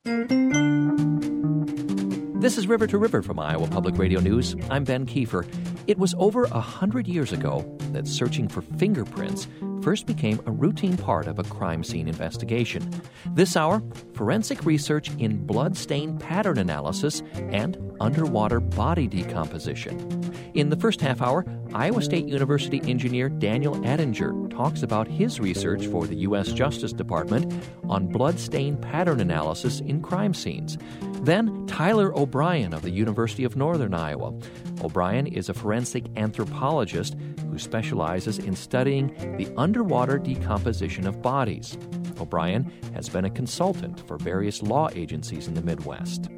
This is River to River from Iowa Public Radio News. I'm Ben Kiefer. It was over 100 years ago that searching for fingerprints first became a routine part of a crime scene investigation. This hour, forensic research in blood stain pattern analysis and underwater body decomposition. In the first half hour, Iowa State University engineer Daniel Ettinger talks about his research for the U.S. Justice Department on blood stain pattern analysis in crime scenes. Then, Tyler O'Brien of the University of Northern Iowa. O'Brien is a forensic anthropologist who specializes in studying the underwater decomposition of bodies. O'Brien has been a consultant for various law agencies in the Midwest.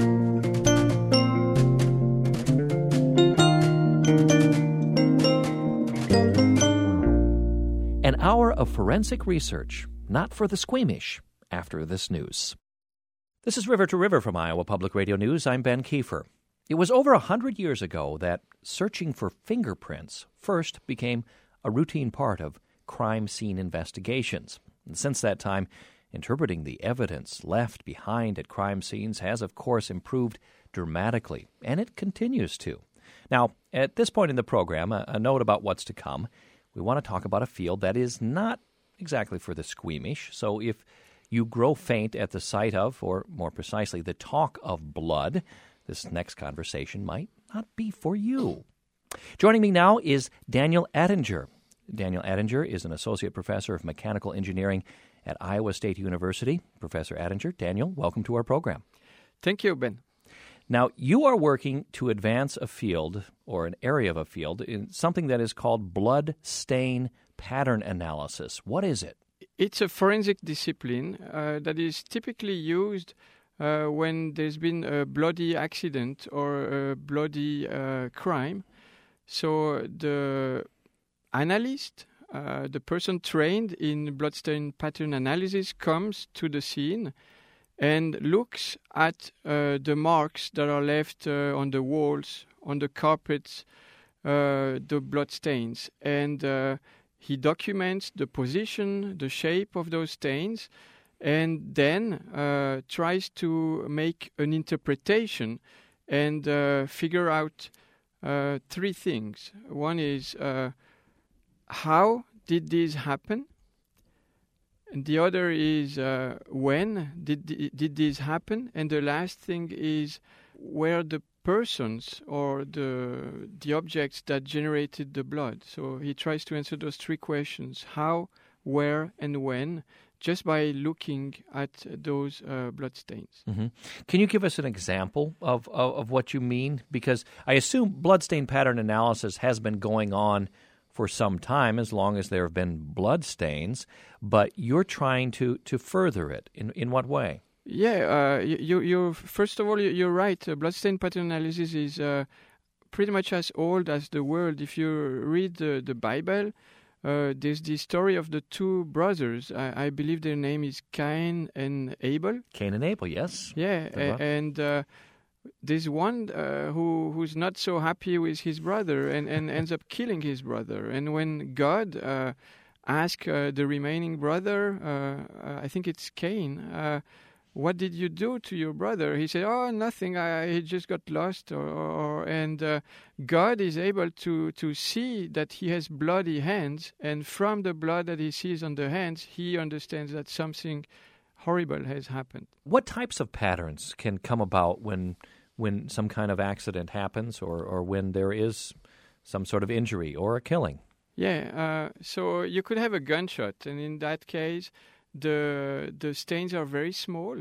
An hour of forensic research, not for the squeamish, after this news. This is River to River from Iowa Public Radio News. I'm Ben Kiefer. It was over 100 years ago that searching for fingerprints first became a routine part of crime scene investigations. And since that time, interpreting the evidence left behind at crime scenes has, of course, improved dramatically, and it continues to. Now, at this point in the program, a note about what's to come. We want to talk about a field that is not exactly for the squeamish. So if you grow faint at the sight of, or more precisely, the talk of blood, this next conversation might not be for you. Joining me now is Daniel Ettinger. Daniel Ettinger is an associate professor of mechanical engineering at Iowa State University. Professor Ettinger, Daniel, welcome to our program. Thank you, Ben. Now, you are working to advance a field, or an area of a field, in something that is called blood stain pattern analysis. What is it? It's a forensic discipline that is typically used when there's been a bloody accident or a bloody crime. So the analyst, the person trained in bloodstain pattern analysis, comes to the scene and looks at the marks that are left on the walls, on the carpets, the blood stains. And he documents the position, the shape of those stains, and then tries to make an interpretation and figure out three things. One is, how did this happen? And the other is, when did this happen? And the last thing is, where the persons or the objects that generated the blood. So he tries to answer those three questions: how, where, and when, just by looking at those blood stains. Mm-hmm. Can you give us an example of what you mean? Because I assume blood stain pattern analysis has been going on for some time, as long as there have been blood stains, but you're trying to further it. In what way? Yeah, you first of all, you're right. Bloodstain pattern analysis is pretty much as old as the world. If you read the Bible, there's the story of the two brothers. I believe their name is Cain and Abel. Cain and Abel, yes. Yeah, and there's one who's not so happy with his brother and ends up killing his brother. And when God asks the remaining brother, I think it's Cain, what did you do to your brother? He said, oh, nothing. He just got lost. And God is able to see that he has bloody hands. And from the blood that he sees on the hands, he understands that something horrible has happened. What types of patterns can come about when some kind of accident happens or when there is some sort of injury or a killing? Yeah, so you could have a gunshot, and in that case, the stains are very small.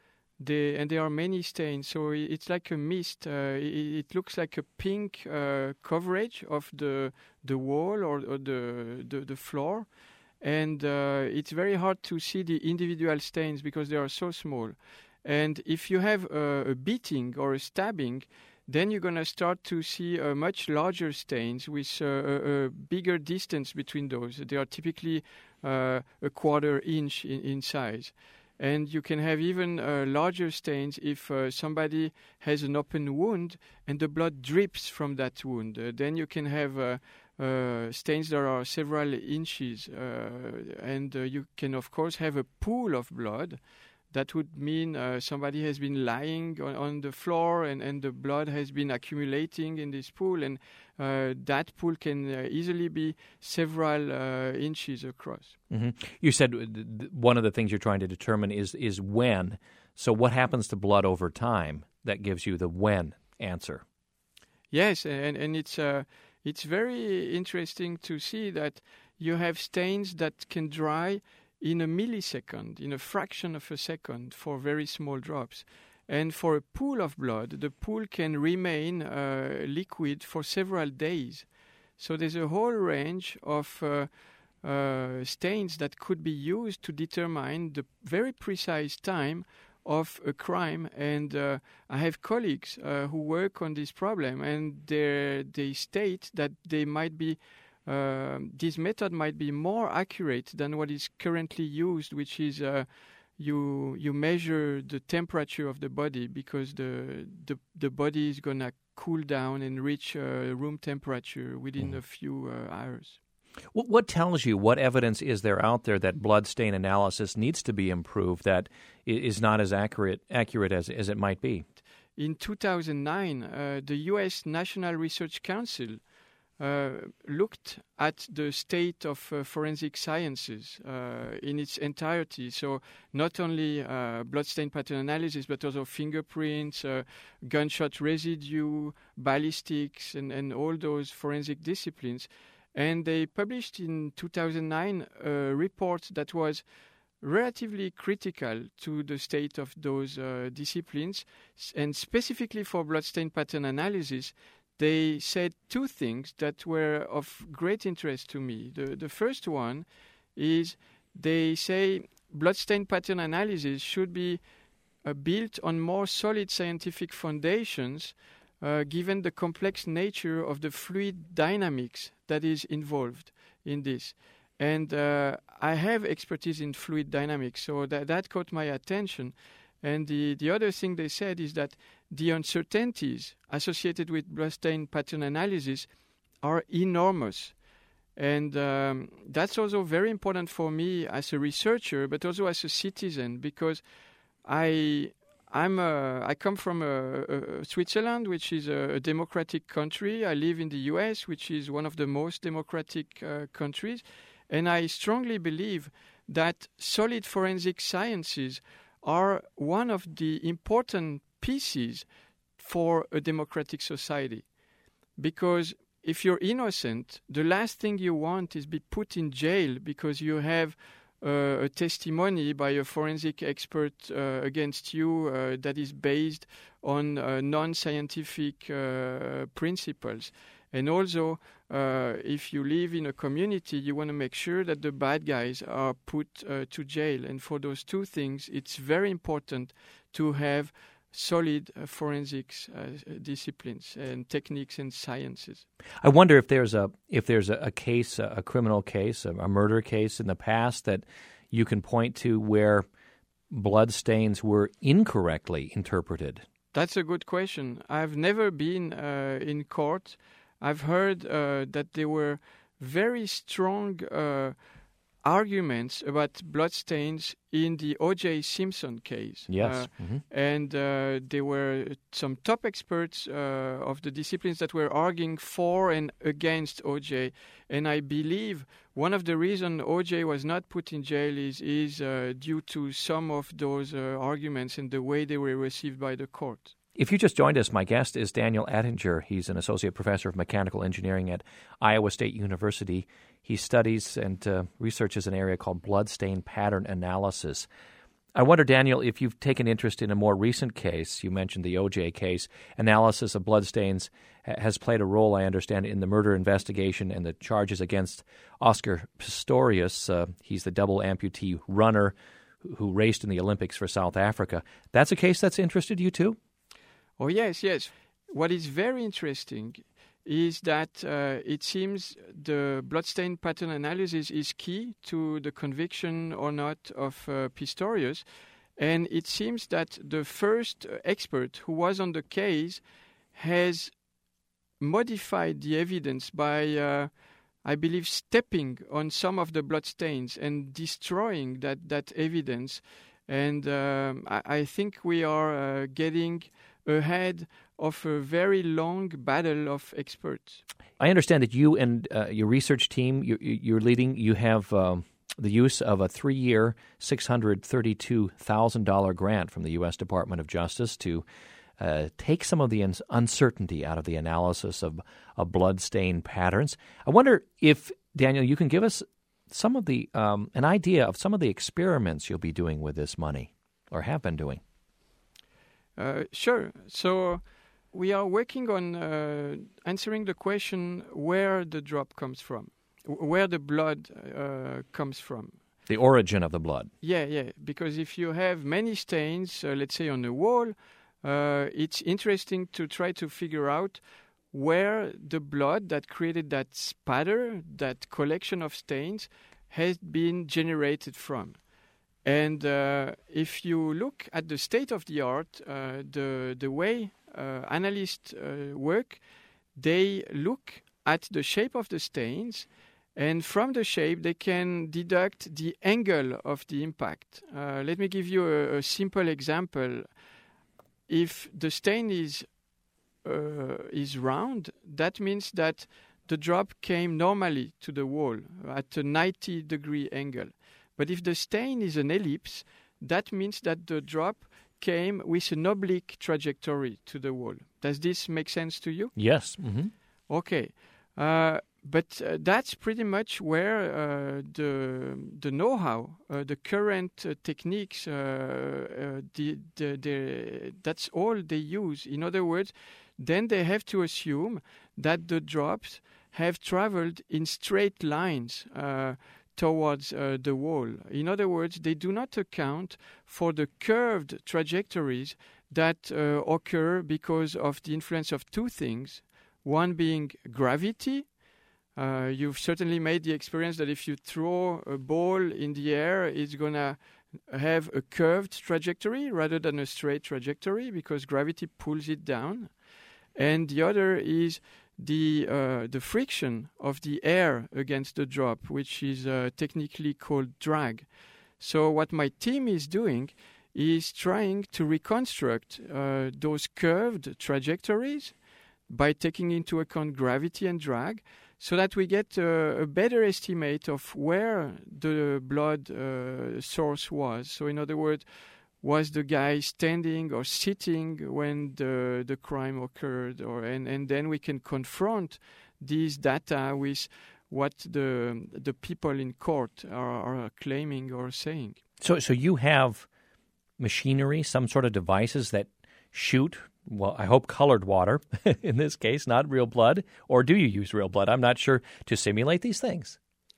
And there are many stains, so it's like a mist. It looks like a pink coverage of the wall or the floor, and it's very hard to see the individual stains because they are so small. And if you have a beating or a stabbing, then you're going to start to see much larger stains with a bigger distance between those. They are typically a quarter inch in size. And you can have even larger stains if somebody has an open wound and the blood drips from that wound. Then you can have stains that are several inches. And you can, of course, have a pool of blood That would mean somebody has been lying on the floor and the blood has been accumulating in this pool, and that pool can easily be several inches across. Mm-hmm. You said one of the things you're trying to determine is when. So what happens to blood over time that gives you the when answer? Yes, and it's very interesting to see that you have stains that can dry in a millisecond, in a fraction of a second, for very small drops. And for a pool of blood, the pool can remain liquid for several days. So there's a whole range of stains that could be used to determine the very precise time of a crime. And I have colleagues who work on this problem, and they state that they might be this method might be more accurate than what is currently used, which is you measure the temperature of the body, because the body is going to cool down and reach room temperature within a few hours. What tells you, what evidence is there out there that blood stain analysis needs to be improved, that is not as accurate as it might be? In 2009, the U.S. National Research Council looked at the state of forensic sciences in its entirety. So not only bloodstain pattern analysis, but also fingerprints, gunshot residue, ballistics, and all those forensic disciplines. And they published in 2009 a report that was relatively critical to the state of those disciplines. And specifically for bloodstain pattern analysis, they said two things that were of great interest to me. The first one is they say bloodstain pattern analysis should be built on more solid scientific foundations, given the complex nature of the fluid dynamics that is involved in this. And I have expertise in fluid dynamics, so that caught my attention. And the other thing they said is that the uncertainties associated with bloodstain pattern analysis are enormous. And that's also very important for me as a researcher, but also as a citizen, because I come from Switzerland, which is a democratic country. I live in the US, which is one of the most democratic countries. And I strongly believe that solid forensic sciences are one of the important pieces for a democratic society. Because if you're innocent, the last thing you want is be put in jail because you have a testimony by a forensic expert against you that is based on non-scientific principles. And also, if you live in a community, you want to make sure that the bad guys are put to jail. And for those two things, it's very important to have solid forensics disciplines and techniques and sciences. I wonder if there's a case, a criminal case, a murder case in the past that you can point to where blood stains were incorrectly interpreted. That's a good question. I've never been in court. I've heard that there were very strong arguments about bloodstains in the O.J. Simpson case. Yes. And there were some top experts of the disciplines that were arguing for and against O.J. And I believe one of the reasons O.J. was not put in jail is due to some of those arguments and the way they were received by the court. If you just joined us, my guest is Daniel Ettinger. He's an associate professor of mechanical engineering at Iowa State University. He studies and researches an area called bloodstain pattern analysis. I wonder, Daniel, if you've taken interest in a more recent case. You mentioned the O.J. case. Analysis of bloodstains has played a role, I understand, in the murder investigation and the charges against Oscar Pistorius. He's the double amputee runner who raced in the Olympics for South Africa. That's a case that's interested you too? Oh, yes. What is very interesting is that it seems the bloodstain pattern analysis is key to the conviction or not of Pistorius. And it seems that the first expert who was on the case has modified the evidence by, I believe, stepping on some of the bloodstains and destroying that evidence. And I think we are getting ahead of a very long battle of experts. I understand that you and your research team you're leading, you have the use of a 3-year, $632,000 grant from the U.S. Department of Justice to take some of the uncertainty out of the analysis of blood stain patterns. I wonder if, Daniel, you can give us some of the an idea of some of the experiments you'll be doing with this money, or have been doing. Sure. So we are working on answering the question where the drop comes from, where the blood comes from. The origin of the blood. Yeah. Because if you have many stains, let's say on a wall, it's interesting to try to figure out where the blood that created that spatter, that collection of stains, has been generated from. And if you look at the state of the art, the way analysts work, they look at the shape of the stains, and from the shape they can deduct the angle of the impact. Let me give you a simple example. If the stain is round, that means that the drop came normally to the wall at a 90-degree angle. But if the stain is an ellipse, that means that the drop came with an oblique trajectory to the wall. Does this make sense to you? Yes. Mm-hmm. Okay. But that's pretty much where the know-how, the current techniques, that's all they use. In other words, then they have to assume that the drops have traveled in straight lines towards the wall. In other words, they do not account for the curved trajectories that occur because of the influence of two things, one being gravity. You've certainly made the experience that if you throw a ball in the air, it's going to have a curved trajectory rather than a straight trajectory because gravity pulls it down. And the other is the friction of the air against the drop, which is technically called drag. So what my team is doing is trying to reconstruct those curved trajectories by taking into account gravity and drag, so that we get a better estimate of where the blood source was. So in other words, was the guy standing or sitting when the crime occurred? And then we can confront these data with what the people in court are claiming or saying. So you have machinery, some sort of devices that shoot, well, I hope colored water, in this case, not real blood, or do you use real blood? I'm not sure, to simulate these things.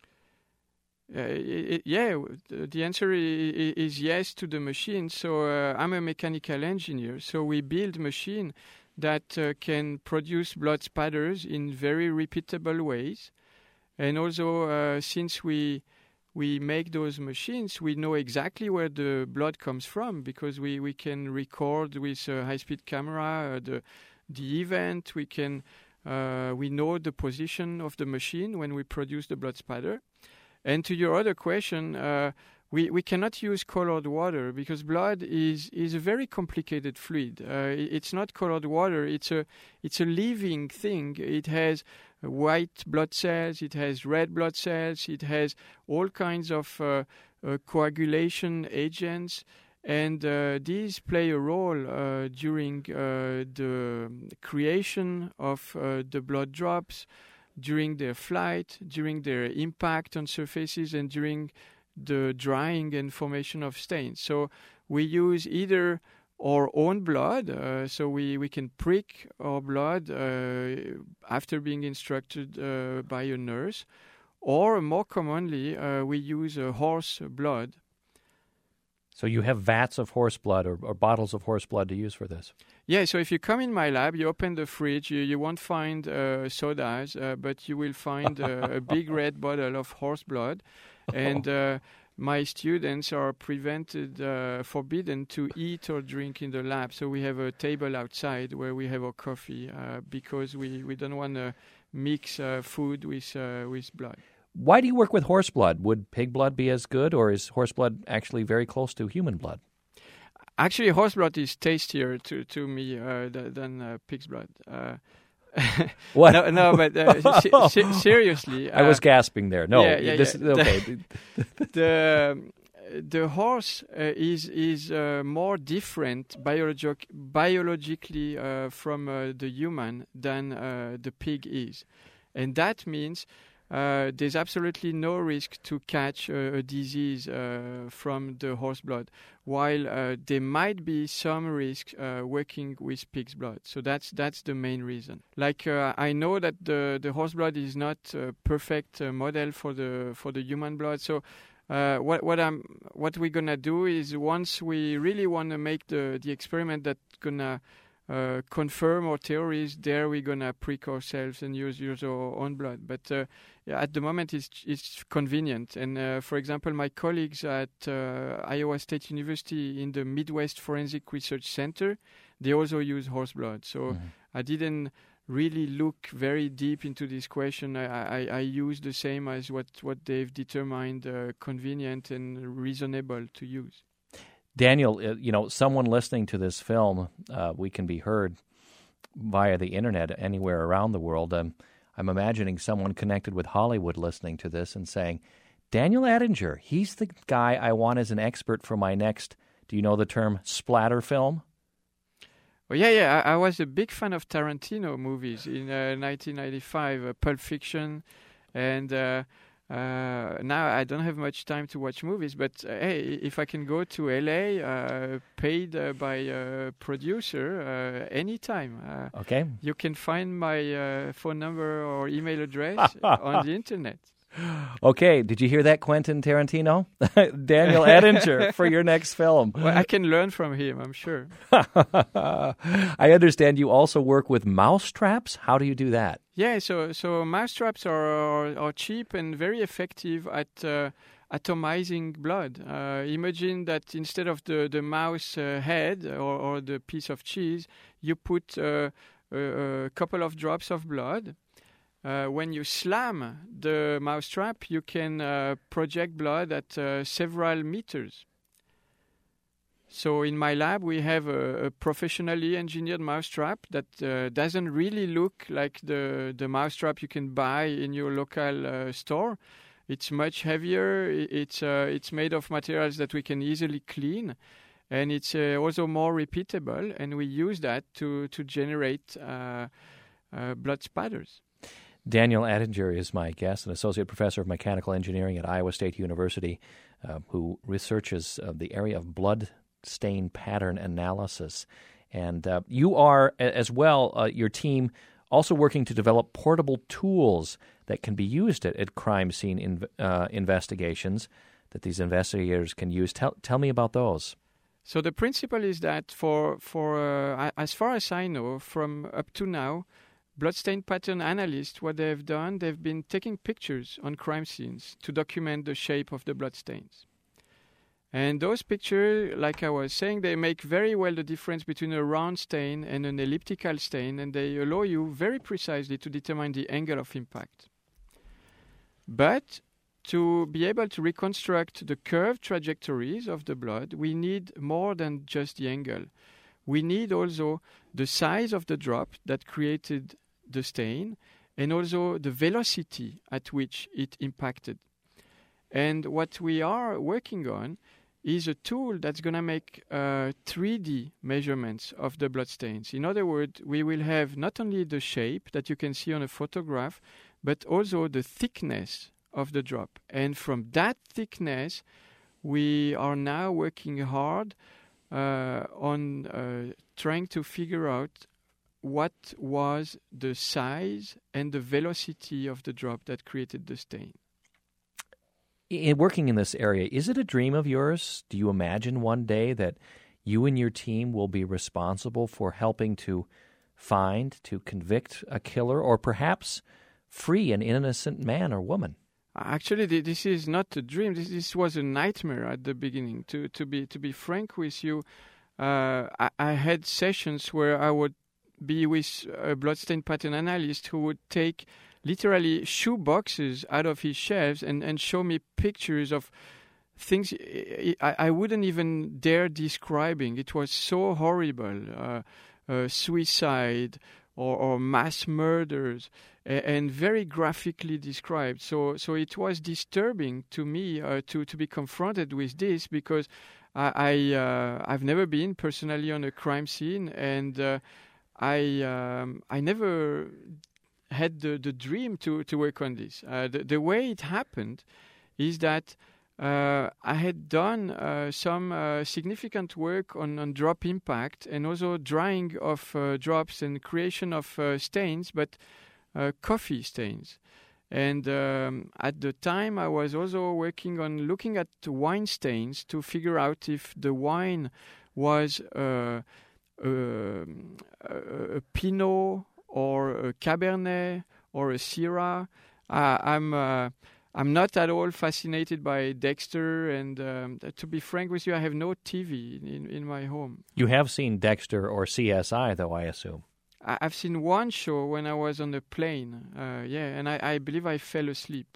The answer is yes to the machine. So I'm a mechanical engineer, so we build machines that can produce blood spatters in very repeatable ways. And also, since we make those machines, we know exactly where the blood comes from because we can record with a high-speed camera the event. We know the position of the machine when we produce the blood spatter. And to your other question, we cannot use colored water because blood is a very complicated fluid. It's not colored water. It's a living thing. It has white blood cells. It has red blood cells. It has all kinds of coagulation agents. And these play a role during the creation of the blood drops, during their flight, during their impact on surfaces, and during the drying and formation of stains. So we use either our own blood, so we can prick our blood after being instructed by a nurse, or more commonly, we use horse blood. So you have vats of horse blood or bottles of horse blood to use for this? Yeah, so if you come in my lab, you open the fridge, you won't find sodas, but you will find a big red bottle of horse blood. And my students are forbidden to eat or drink in the lab. So we have a table outside where we have our coffee because we don't want to mix food with blood. Why do you work with horse blood? Would pig blood be as good, or is horse blood actually very close to human blood? Actually, horse blood is tastier to me than pig's blood. What? No, but seriously. I was gasping there. No, okay. The horse is more different biologically from the human than the pig is. And that means there's absolutely no risk to catch a disease from the horse blood, while there might be some risk working with pig's blood. So that's the main reason. Like I know that the horse blood is not a perfect model for the human blood. So what we're gonna do is, once we really want to make the experiment that's gonna confirm our theories, there we're gonna prick ourselves and use our own blood. But at the moment it's convenient. And for example, my colleagues at Iowa State University in the Midwest Forensic Research Center, they also use horse blood. So I didn't really look very deep into this question. I use the same as what they've determined convenient and reasonable to use. Daniel, someone listening to this film, we can be heard via the internet anywhere around the world. I'm imagining someone connected with Hollywood listening to this and saying, Daniel Ettinger, he's the guy I want as an expert for my next, do you know the term, splatter film? Oh, yeah. I was a big fan of Tarantino movies in 1995, Pulp Fiction, and now I don't have much time to watch movies, but hey, if I can go to LA, paid by a producer, anytime. Okay. You can find my phone number or email address on the internet. Okay, did you hear that, Quentin Tarantino? Daniel Ettinger for your next film. Well, I can learn from him, I'm sure. I understand you also work with mouse traps. How do you do that? Yeah, so mouse traps are cheap and very effective at atomizing blood. Imagine that instead of the mouse head or the piece of cheese, you put a couple of drops of blood. When you slam the mousetrap, you can project blood at several meters. So in my lab, we have a professionally engineered mousetrap that doesn't really look like the mousetrap you can buy in your local store. It's much heavier. It's made of materials that we can easily clean, and it's also more repeatable. And we use that to generate blood spatters. Daniel Ettinger is my guest, an associate professor of mechanical engineering at Iowa State University, who researches the area of blood stain pattern analysis. And you are, as well, your team, also working to develop portable tools that can be used at crime scene investigations that these investigators can use. Tell me about those. So the principle is that for as far as I know, from up to now, bloodstain pattern analysts, what they've done, they've been taking pictures on crime scenes to document the shape of the bloodstains. And those pictures, like I was saying, they make very well the difference between a round stain and an elliptical stain, and they allow you very precisely to determine the angle of impact. But to be able to reconstruct the curved trajectories of the blood, we need more than just the angle. We need also the size of the drop that created the stain, and also the velocity at which it impacted. And what we are working on is a tool that's going to make 3D measurements of the bloodstains. In other words, we will have not only the shape that you can see on a photograph, but also the thickness of the drop. And from that thickness, we are now working hard on trying to figure out what was the size and the velocity of the drop that created the stain. In working in this area, is it a dream of yours? Do you imagine one day that you and your team will be responsible for helping to find, to convict a killer, or perhaps free an innocent man or woman? Actually, this is not a dream. This was a nightmare at the beginning. To be frank with you, I had sessions where I would be with a bloodstain pattern analyst who would take literally shoe boxes out of his shelves and show me pictures of things I wouldn't even dare describing. It was so horrible, suicide or mass murders, and very graphically described. So it was disturbing to me to be confronted with this, because I've never been personally on a crime scene, and I never had the dream to work on this. The way it happened is that I had done some significant work on drop impact, and also drying of drops and creation of stains, but coffee stains. And at the time, I was also working on looking at wine stains to figure out if the wine was a Pinot or a Cabernet or a Syrah. I'm not at all fascinated by Dexter, and to be frank with you, I have no TV in my home. You have seen Dexter or CSI, though, I assume. I've seen one show when I was on a plane, and I believe I fell asleep.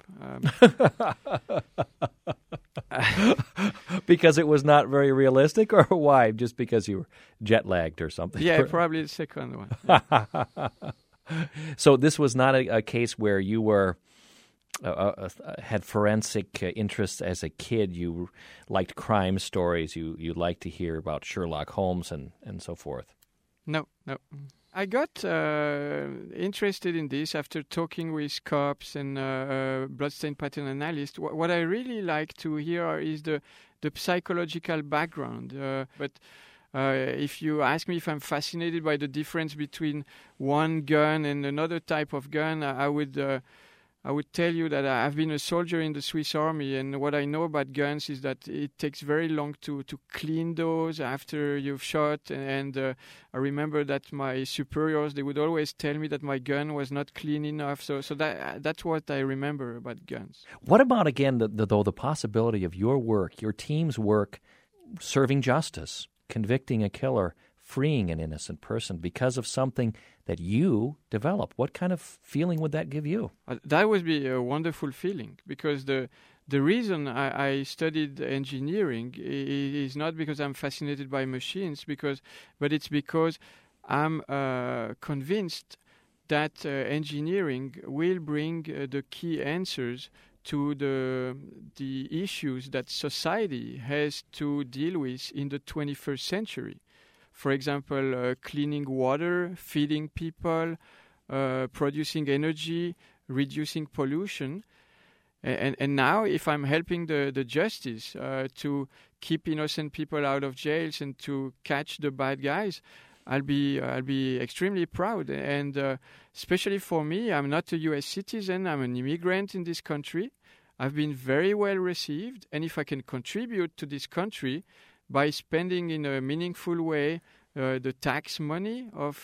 Because it was not very realistic, or why? Just because you were jet-lagged or something? Yeah, probably the second one. Yeah. So this was not a case where you were had forensic interests as a kid. You liked crime stories. You liked to hear about Sherlock Holmes and so forth. No. I got interested in this after talking with cops and bloodstain pattern analysts. What I really like to hear is the psychological background. But if you ask me if I'm fascinated by the difference between one gun and another type of gun, I would tell you that I've been a soldier in the Swiss Army, and what I know about guns is that it takes very long to clean those after you've shot. And I remember that my superiors, they would always tell me that my gun was not clean enough. So that's what I remember about guns. What about, again, the possibility of your work, your team's work, serving justice, convicting a killer, freeing an innocent person because of something that you develop? What kind of feeling would that give you? That would be a wonderful feeling, because the reason I studied engineering is not because I'm fascinated by machines, but it's because I'm convinced that engineering will bring the key answers to the issues that society has to deal with in the 21st century. For example, cleaning water, feeding people, producing energy, reducing pollution. And now, if I'm helping the justice to keep innocent people out of jails and to catch the bad guys, I'll be extremely proud. And especially for me, I'm not a U.S. citizen. I'm an immigrant in this country. I've been very well received, and if I can contribute to this country by spending in a meaningful way the tax money of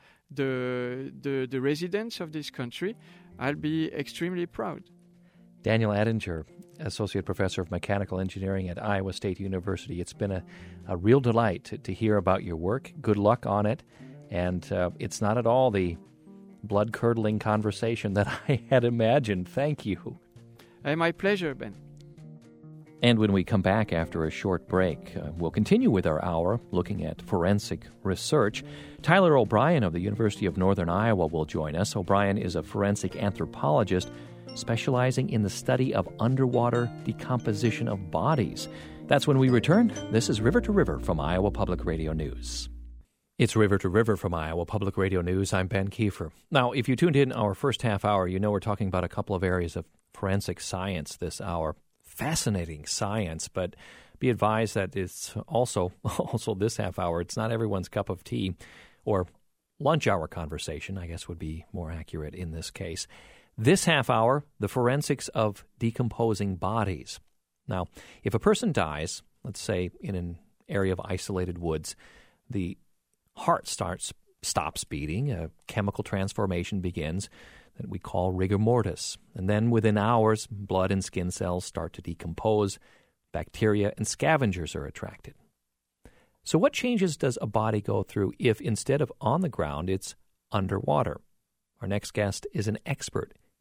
the residents of this country, I'll be extremely proud. Daniel Ettinger, Associate Professor of Mechanical Engineering at Iowa State University. It's been a real delight to hear about your work. Good luck on it. And it's not at all the blood-curdling conversation that I had imagined. Thank you. My pleasure, Ben. And when we come back after a short break, we'll continue with our hour looking at forensic research. Tyler O'Brien of the University of Northern Iowa will join us. O'Brien is a forensic anthropologist specializing in the study of underwater decomposition of bodies. That's when we return. This is River to River from Iowa Public Radio News. It's River to River from Iowa Public Radio News. I'm Ben Kiefer. Now, if you tuned in our first half hour, you know we're talking about a couple of areas of forensic science this hour. Fascinating science, but be advised that it's also this half hour, it's not everyone's cup of tea or lunch hour conversation, I guess would be more accurate in this case. This half hour, the forensics of decomposing bodies. Now, if a person dies, let's say in an area of isolated woods, the heart stops beating, a chemical transformation begins that we call rigor mortis. And then within hours, blood and skin cells start to decompose. Bacteria and scavengers are attracted. So what changes does a body go through if instead of on the ground, it's underwater? Our next guest is an expert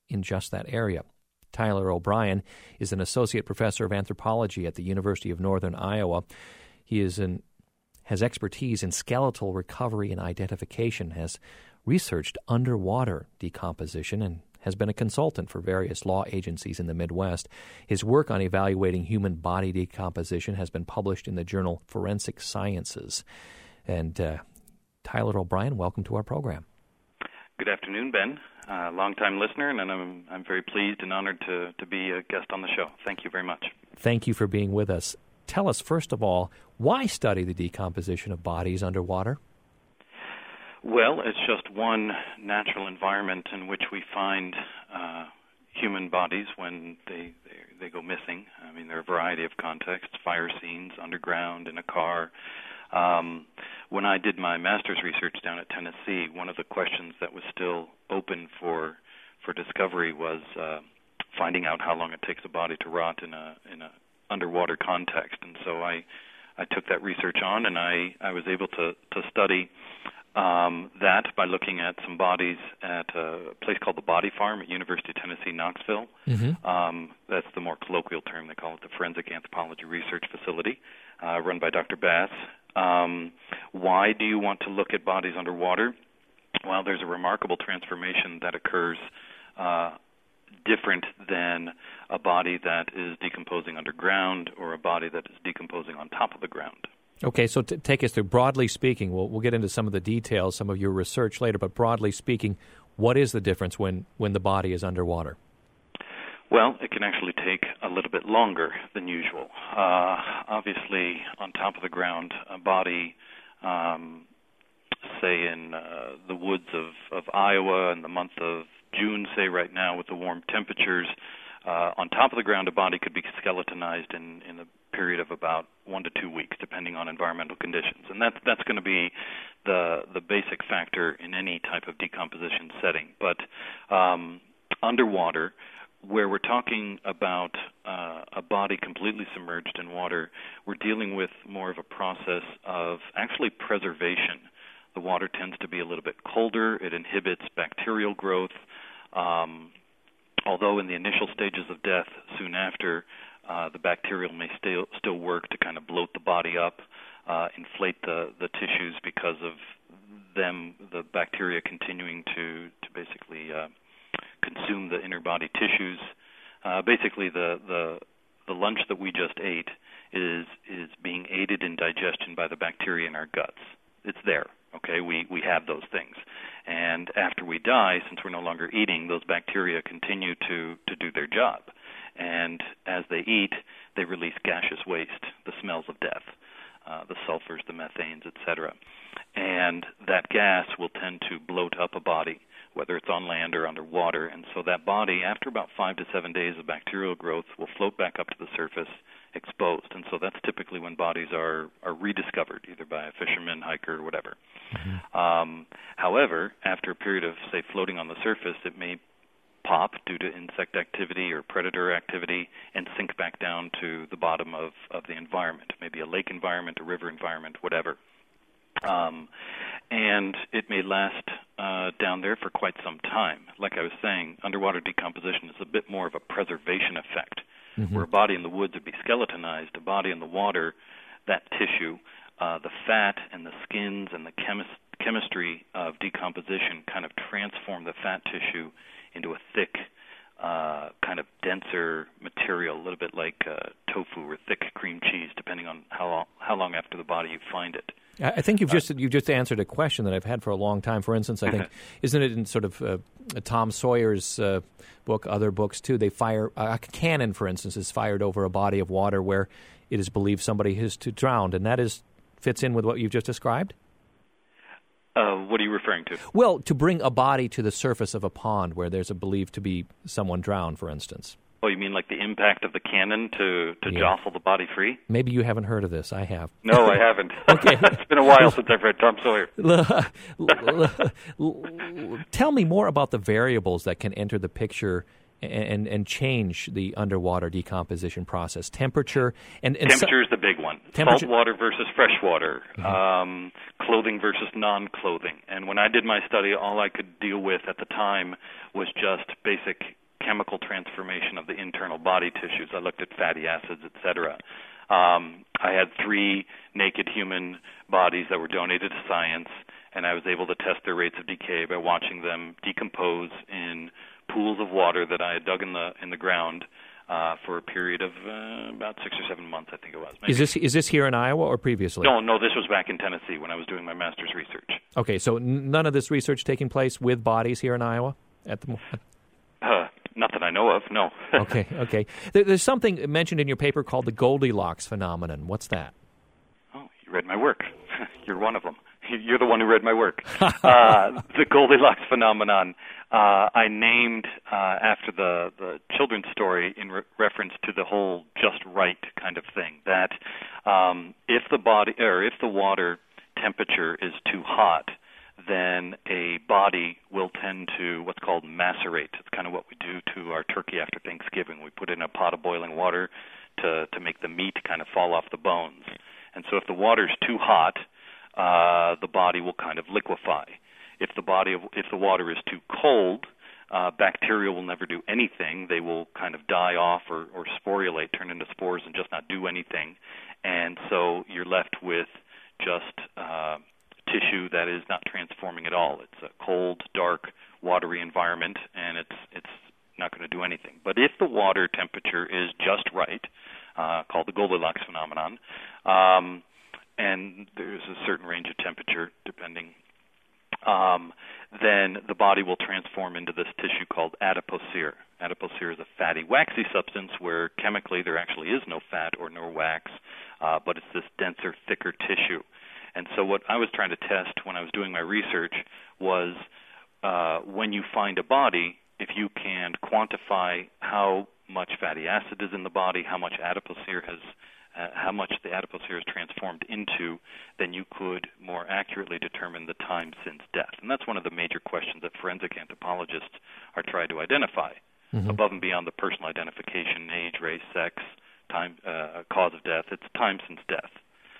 in just that area. Tyler O'Brien is an associate professor of anthropology at the University of Northern Iowa. He has expertise in skeletal recovery and identification, has researched underwater decomposition, and has been a consultant for various law agencies in the Midwest. His work on evaluating human body decomposition has been published in the journal Forensic Sciences. And Tyler O'Brien, welcome to our program. Good afternoon, Ben. Long-time listener, and I'm very pleased and honored to be a guest on the show. Thank you very much. Thank you for being with us. Tell us, first of all, why study the decomposition of bodies underwater? Well, it's just one natural environment in which we find human bodies when they go missing. I mean, there are a variety of contexts: fire scenes, underground, in a car. When I did my master's research down at Tennessee, one of the questions that was still open for discovery was finding out how long it takes a body to rot in a underwater context. And so I took that research on, and I was able to study that by looking at some bodies at a place called the Body Farm at University of Tennessee, Knoxville. Mm-hmm. That's the more colloquial term. They call it the Forensic Anthropology Research Facility, run by Dr. Bass. Why do you want to look at bodies underwater? Well, there's a remarkable transformation that occurs different than a body that is decomposing underground or a body that is decomposing on top of the ground. Okay, so take us through, broadly speaking, we'll get into some of the details, some of your research later, but broadly speaking, what is the difference when the body is underwater? Well, it can actually take a little bit longer than usual. Obviously, on top of the ground, a body, say in the woods of Iowa in the month of June, say right now with the warm temperatures, on top of the ground, a body could be skeletonized in a period of about 1 to 2 weeks, depending on environmental conditions. And that's going to be the basic factor in any type of decomposition setting. But underwater, where we're talking about a body completely submerged in water, we're dealing with more of a process of actually preservation. The water tends to be a little bit colder. It inhibits bacterial growth. Although in the initial stages of death, soon after, the bacterial may still work to kind of bloat the body up, inflate the tissues because of the bacteria continuing to basically consume the inner body tissues. Basically, the lunch that we just ate is being aided in digestion by the bacteria in our guts. It's there. Okay, we have those things. And after we die, since we're no longer eating, those bacteria continue to do their job. And as they eat, they release gaseous waste, the smells of death, the sulfurs, the methanes, etc. And that gas will tend to bloat up a body, whether it's on land or underwater. And so that body, after about 5 to 7 days of bacterial growth, will float back up to the surface exposed. And so that's typically when bodies are rediscovered, either by a fisherman, hiker, or whatever. Mm-hmm. However, after a period of, say, floating on the surface, it may pop due to insect activity or predator activity and sink back down to the bottom of the environment, maybe a lake environment, a river environment, whatever. And it may last down there for quite some time. Like I was saying, underwater decomposition is a bit more of a preservation effect. Mm-hmm. Where a body in the woods would be skeletonized, a body in the water, that tissue, the fat and the skins and the chemistry of decomposition kind of transform the fat tissue into a thick, kind of denser material, a little bit like tofu or thick cream cheese, depending on how long after the body you find it. I think you've just answered a question that I've had for a long time. For instance, I think, isn't it in sort of Tom Sawyer's book, other books too, they fire, a cannon, for instance, is fired over a body of water where it is believed somebody is to drown, and that fits in with what you've just described? What are you referring to? Well, to bring a body to the surface of a pond where there's believed to be someone drowned, for instance. Oh, you mean like the impact of the cannon to jostle the body free? Maybe you haven't heard of this. I have. No, I haven't. Okay. It's been a while since I've read Tom Sawyer. Tell me more about the variables that can enter the picture and change the underwater decomposition process. Temperature temperature is the big one. Salt water versus fresh water, mm-hmm. Clothing versus non-clothing. And when I did my study, all I could deal with at the time was just basic chemical transformation of the internal body tissues. I looked at fatty acids, etc. I had 3 naked human bodies that were donated to science, and I was able to test their rates of decay by watching them decompose in pools of water that I had dug in the ground for a period of about 6 or 7 months, I think it was. Maybe. Is this here in Iowa or previously? No, this was back in Tennessee when I was doing my master's research. Okay, so none of this research taking place with bodies here in Iowa at the moment? Not that I know of, no. Okay. There's something mentioned in your paper called the Goldilocks phenomenon. What's that? Oh, you read my work. You're one of them. You're the one who read my work. The Goldilocks phenomenon I named after the children's story in reference to the whole just right kind of thing. That if the water temperature is too hot, then a body will tend to what's called macerate. It's kind of what we do to our turkey after Thanksgiving. We put it in a pot of boiling water to make the meat kind of fall off the bones. And so if the water's too hot, the body will kind of liquefy. If the water is too cold, bacteria will never do anything. They will kind of die off or sporulate, turn into spores, and just not do anything. And so you're left with just tissue that is not transforming at all. It's a cold, dark, watery environment, and it's not going to do anything. But if the water temperature is just right, called the Goldilocks phenomenon, and there's a certain range of temperature depending, then the body will transform into this tissue called adipocere. Adipocere is a fatty, waxy substance where chemically there actually is no fat or no wax, but it's this denser, thicker tissue. And so what I was trying to test when I was doing my research was when you find a body, if you can quantify how much fatty acid is in the body, how much the adipocere is transformed into, then you could more accurately determine the time since death. And that's one of the major questions that forensic anthropologists are trying to identify, above and beyond the personal identification, age, race, sex, time, cause of death. It's time since death.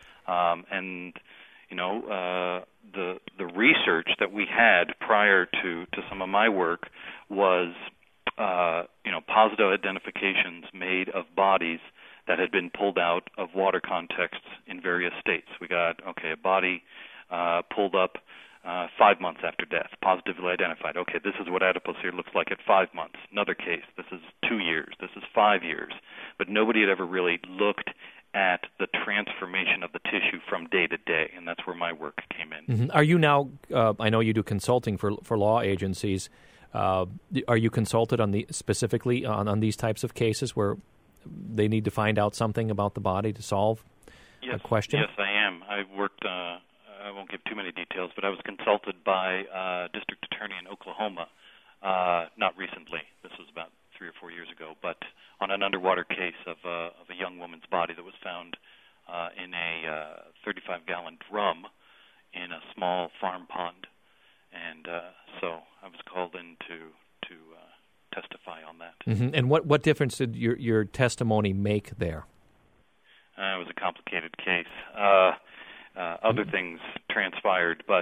The research that we had prior to some of my work was, positive identifications made of bodies that had been pulled out of water contexts in various states. We got, a body pulled up 5 months after death, positively identified. Okay, this is what adipocere looks like at 5 months. Another case, this is 2 years, this is 5 years. But nobody had ever really looked at the transformation of the tissue from day to day, and that's where my work came in. Mm-hmm. Are you now, I know you do consulting for law agencies, are you consulted specifically on these types of cases where they need to find out something about the body to solve a question? Yes, I am. I've worked, I won't give too many details, but I was consulted by a district attorney in Oklahoma, not recently. This was about 3 or 4 years ago, but on an underwater case of a young woman's body that was found in a 35-gallon drum in a small farm pond. And so I was called in to testify on that. Mm-hmm. And what difference did your testimony make there? It was a complicated case. Other things transpired, but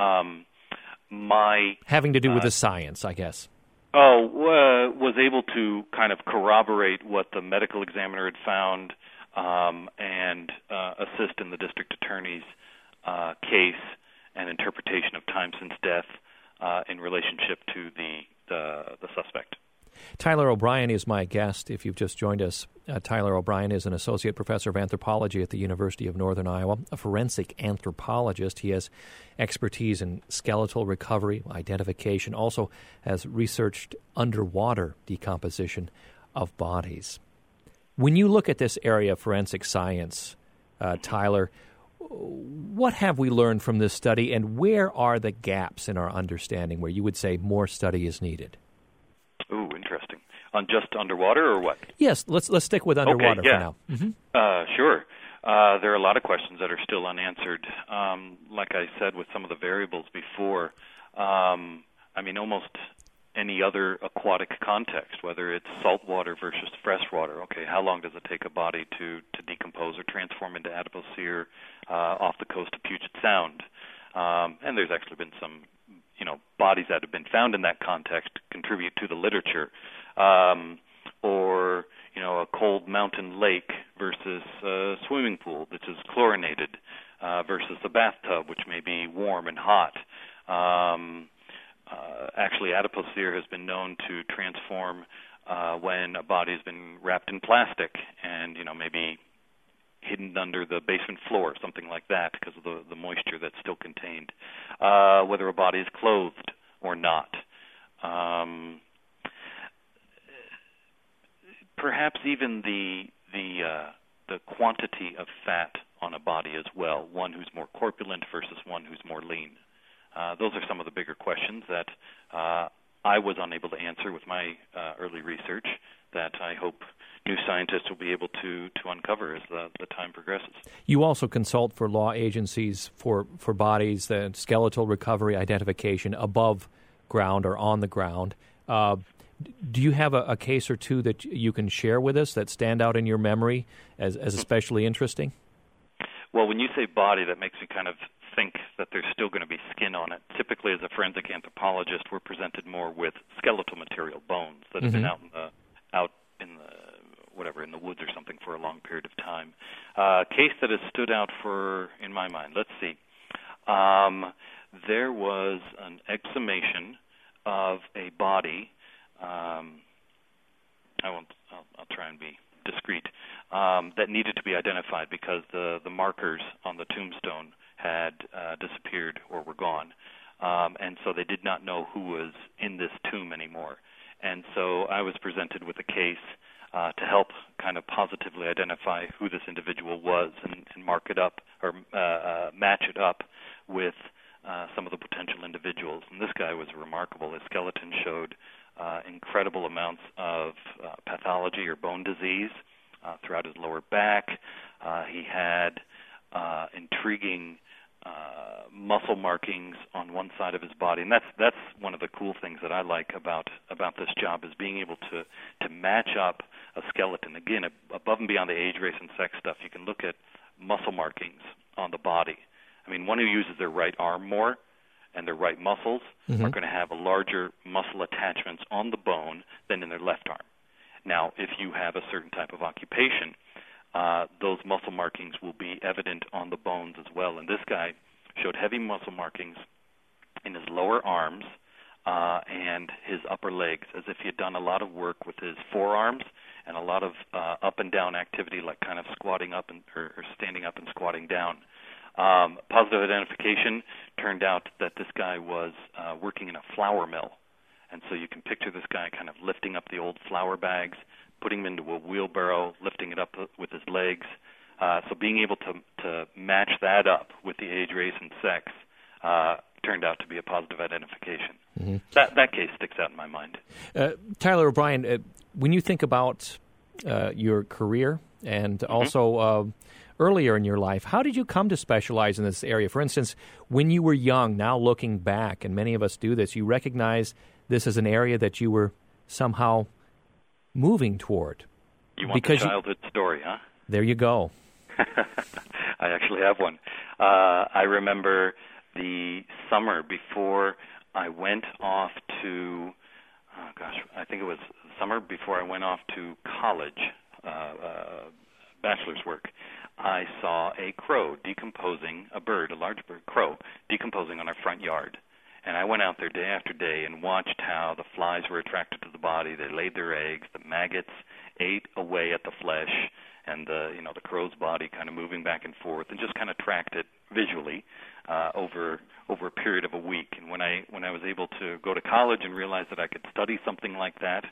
my... Having to do with the science, I guess. Was able to kind of corroborate what the medical examiner had found and assist in the district attorney's case and interpretation of time since death in relationship to the suspect. Tyler O'Brien is my guest. If you've just joined us, Tyler O'Brien is an associate professor of anthropology at the University of Northern Iowa, a forensic anthropologist. He has expertise in skeletal recovery, identification, also has researched underwater decomposition of bodies. When you look at this area of forensic science, Tyler, what have we learned from this study, and where are the gaps in our understanding where you would say more study is needed? Ooh, interesting. On just underwater or what? Yes, let's stick with underwater for now. Mm-hmm. Sure. There are a lot of questions that are still unanswered. Like I said with some of the variables before, almost any other aquatic context, whether it's saltwater versus freshwater. Okay, how long does it take a body to decompose or transform into adipocere off the coast of Puget Sound? And there's actually been some bodies that have been found in that context contribute to the literature, or a cold mountain lake versus a swimming pool, which is chlorinated, versus a bathtub, which may be warm and hot. Actually, adiposphere has been known to transform when a body has been wrapped in plastic and maybe hidden under the basement floor, something like that, because of the moisture that's still contained. Whether a body is clothed or not. Perhaps even the quantity of fat on a body as well, one who's more corpulent versus one who's more lean. Those are some of the bigger questions that I was unable to answer with my early research that I hope new scientists will be able to uncover as the time progresses. You also consult for law agencies for bodies, the skeletal recovery identification above ground or on the ground. Do you have a case or two that you can share with us that stand out in your memory as especially interesting? Well, when you say body, that makes me kind of think that there's still going to be skin on it. Typically, as a forensic anthropologist, we're presented more with skeletal material, bones that have been out in the woods or something for a long period of time. Case that has stood out in my mind. Let's see. There was an exhumation of a body. I'll try and be discreet. That needed to be identified because the markers on the tombstone had disappeared or were gone, and so they did not know who was in this tomb anymore. And so I was presented with a case to help kind of positively identify who this individual was and mark it up or match it up with some of the potential individuals. And this guy was remarkable. His skeleton showed incredible amounts of pathology or bone disease throughout his lower back. He had intriguing muscle markings on one side of his body, and that's one of the cool things that I like about this job is being able to match up a skeleton. Again, above and beyond the age, race, and sex stuff, you can look at muscle markings on the body. I mean, one who uses their right arm more and their right muscles are going to have a larger muscle attachments on the bone than in their left arm. Now, if you have a certain type of occupation, those muscle markings will be evident on the bones as well. And this guy showed heavy muscle markings in his lower arms and his upper legs, as if he had done a lot of work with his forearms and a lot of up and down activity, like kind of squatting up or standing up and squatting down. Positive identification turned out that this guy was working in a flour mill. And so you can picture this guy kind of lifting up the old flour bags, putting them into a wheelbarrow, lifting it up with his legs. So being able to match that up with the age, race, and sex turned out to be a positive identification. Mm-hmm. That case sticks out in my mind. Tyler O'Brien, when you think about your career and also earlier in your life, how did you come to specialize in this area? For instance, when you were young, now looking back, and many of us do this, you recognize this as an area that you were somehow moving toward. You want the childhood story, huh? There you go. I actually have one. I remember the summer before I went off to, I think it was the summer before I went off to college, bachelor's work. I saw a crow decomposing, a large bird, crow, decomposing on our front yard. And I went out there day after day and watched how the flies were attracted to the body. They laid their eggs. The maggots ate away at the flesh, and the crow's body kind of moving back and forth, and just kind of tracked it visually over a period of a week. And when I was able to go to college and realize that I could study something like that,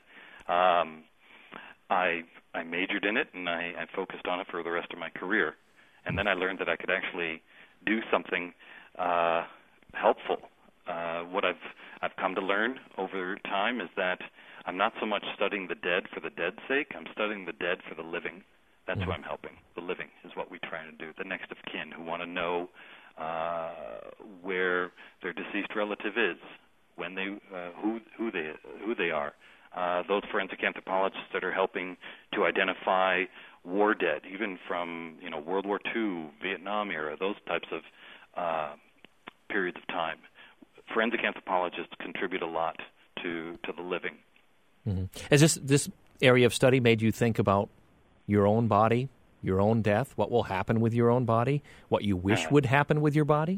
I majored in it, and I focused on it for the rest of my career. And then I learned that I could actually do something helpful. What I've come to learn over time is that I'm not so much studying the dead for the dead's sake. I'm studying the dead for the living. That's who I'm helping. The living is what we try to do. The next of kin who want to know where their deceased relative is, when they who they are. Those forensic anthropologists that are helping to identify war dead, even from World War II, Vietnam era, those types of periods of time. forensic anthropologists contribute a lot to the living. Mm-hmm. Has this area of study made you think about your own body, your own death, what will happen with your own body, what you wish would happen with your body?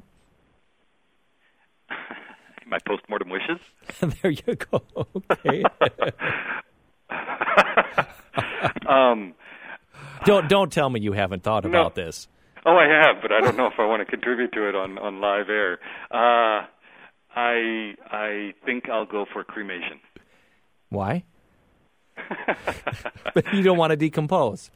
My postmortem wishes? There you go. Okay. Don't tell me you haven't thought about this. Oh, I have, but I don't know if I want to contribute to it on live air. I think I'll go for cremation. Why? You don't want to decompose.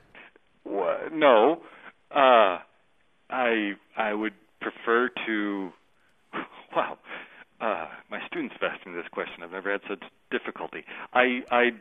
No. I would prefer to. Wow. My students have asked me this question. I've never had such difficulty. I'd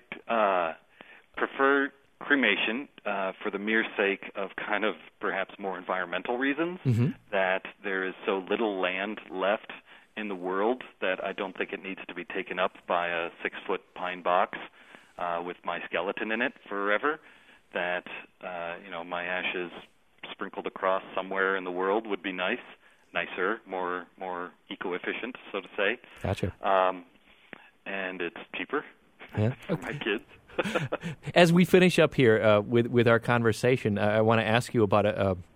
prefer cremation for the mere sake of kind of perhaps more environmental reasons, that there is so little land left in the world that I don't think it needs to be taken up by a 6-foot pine box with my skeleton in it forever, that my ashes sprinkled across somewhere in the world would be nicer, more eco-efficient, so to say. Gotcha. And it's cheaper for my kids. As we finish up here with our conversation, I want to ask you about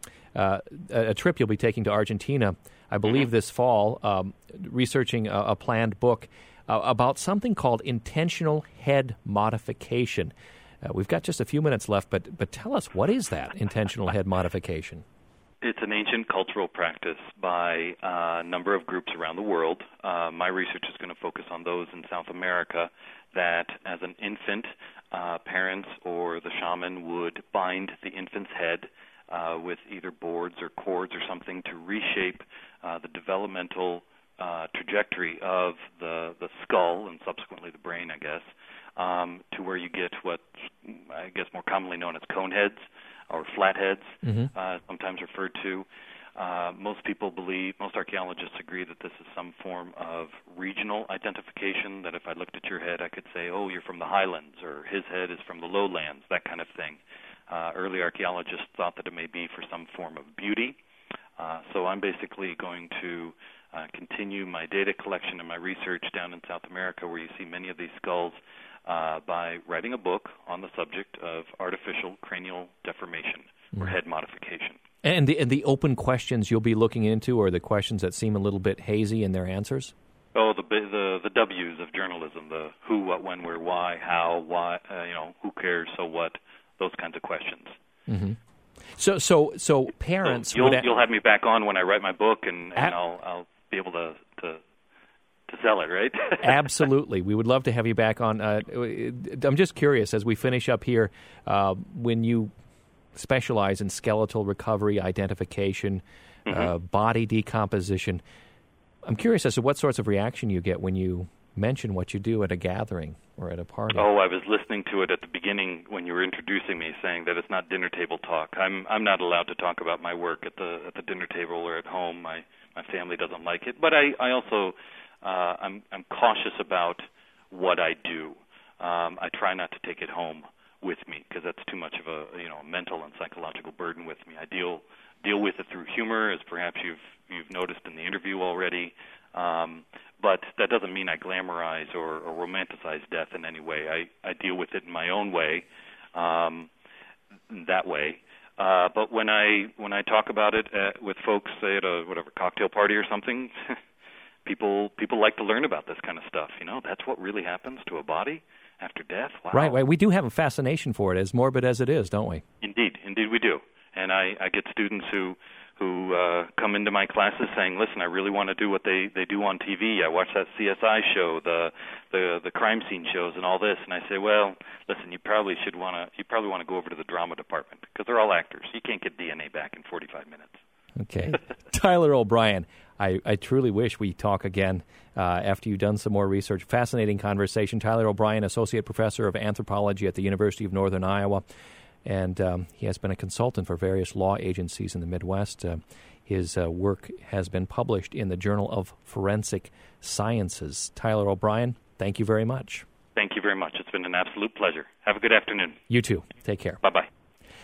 a trip you'll be taking to Argentina, I believe this fall, researching a planned book about something called intentional head modification. We've got just a few minutes left, but tell us, what is that intentional head modification? It's an ancient cultural practice by a number of groups around the world. My research is going to focus on those in South America, that as an infant, parents or the shaman would bind the infant's head with either boards or cords or something to reshape the developmental trajectory of the skull and subsequently the brain, I guess, to where you get what I guess more commonly known as cone heads or flat heads, sometimes referred to. Most archaeologists agree that this is some form of regional identification, that if I looked at your head, I could say, oh, you're from the highlands, or his head is from the lowlands, that kind of thing. Early archaeologists thought that it may be for some form of beauty. So I'm basically going to continue my data collection and my research down in South America, where you see many of these skulls, by writing a book on the subject of artificial cranial deformation or head modification. And the open questions you'll be looking into are the questions that seem a little bit hazy in their answers? Oh, the W's of journalism, the who, what, when, where, why, how, why, who cares, so what, those kinds of questions. Mm-hmm. So parents... So you'll have me back on when I write my book, and I'll be able to sell it, right? Absolutely. We would love to have you back on. I'm just curious, as we finish up here, when you specialize in skeletal recovery, identification, body decomposition, I'm curious as to what sorts of reaction you get when you mention what you do at a gathering or at a party. Oh, I was listening to it at the beginning when you were introducing me, saying that it's not dinner table talk. I'm not allowed to talk about my work at the dinner table or at home. My family doesn't like it, but I also I'm cautious about what I do. I try not to take it home with me, because that's too much of a mental and psychological burden with me. I deal with it through humor, as perhaps you've noticed in the interview already. But that doesn't mean I glamorize or romanticize death in any way. I deal with it in my own way, that way. But when I talk about it with folks, say at a cocktail party or something, people like to learn about this kind of stuff. That's what really happens to a body after death. Wow. Right. We do have a fascination for it, as morbid as it is, don't we? Indeed we do. And I get students who come into my classes saying, "Listen, I really want to do what they do on TV. I watch that CSI show, the crime scene shows, and all this." And I say, "Well, listen, you probably want to go over to the drama department, because they're all actors. You can't get DNA back in 45 minutes." Okay. Tyler O'Brien, I truly wish we talk again after you've done some more research. Fascinating conversation. Tyler O'Brien, Associate Professor of Anthropology at the University of Northern Iowa, and he has been a consultant for various law agencies in the Midwest. His work has been published in the Journal of Forensic Sciences. Tyler O'Brien, thank you very much. Thank you very much. It's been an absolute pleasure. Have a good afternoon. You too. Take care. Bye-bye.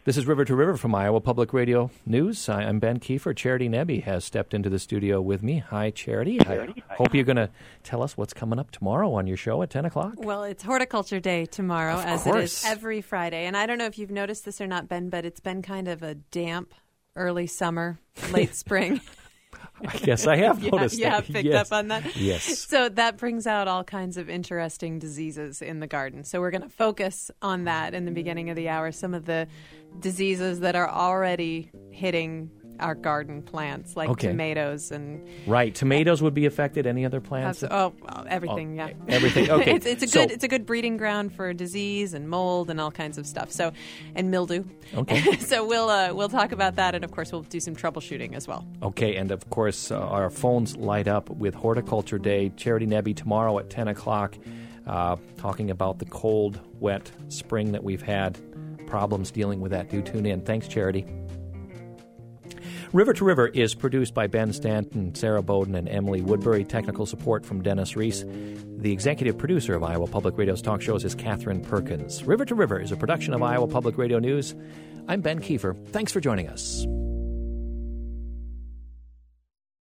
This is River to River from Iowa Public Radio News. I'm Ben Kiefer. Charity Nebbe has stepped into the studio with me. Hi, Charity. I hope you're going to tell us what's coming up tomorrow on your show at 10 o'clock. Well, it's Horticulture Day tomorrow, as it is every Friday. And I don't know if you've noticed this or not, Ben, but it's been kind of a damp early summer, late spring. I guess I have noticed that. You have picked up on that? Yes. So that brings out all kinds of interesting diseases in the garden. So we're going to focus on that in the beginning of the hour, some of the diseases that are already hitting our garden plants, like tomatoes and... Right. Tomatoes would be affected. Any other plants? Everything, yeah. Everything, okay. It's a good breeding ground for disease and mold and all kinds of stuff. So, and mildew. Okay. So we'll talk about that, and of course we'll do some troubleshooting as well. Okay, and of course our phones light up with Horticulture Day. Charity Nebbe tomorrow at 10 o'clock, talking about the cold, wet spring that we've had, problems dealing with that. Do tune in. Thanks, Charity. River to River is produced by Ben Stanton, Sarah Bowden, and Emily Woodbury. Technical support from Dennis Reese. The executive producer of Iowa Public Radio's talk shows is Catherine Perkins. River to River is a production of Iowa Public Radio News. I'm Ben Kiefer. Thanks for joining us.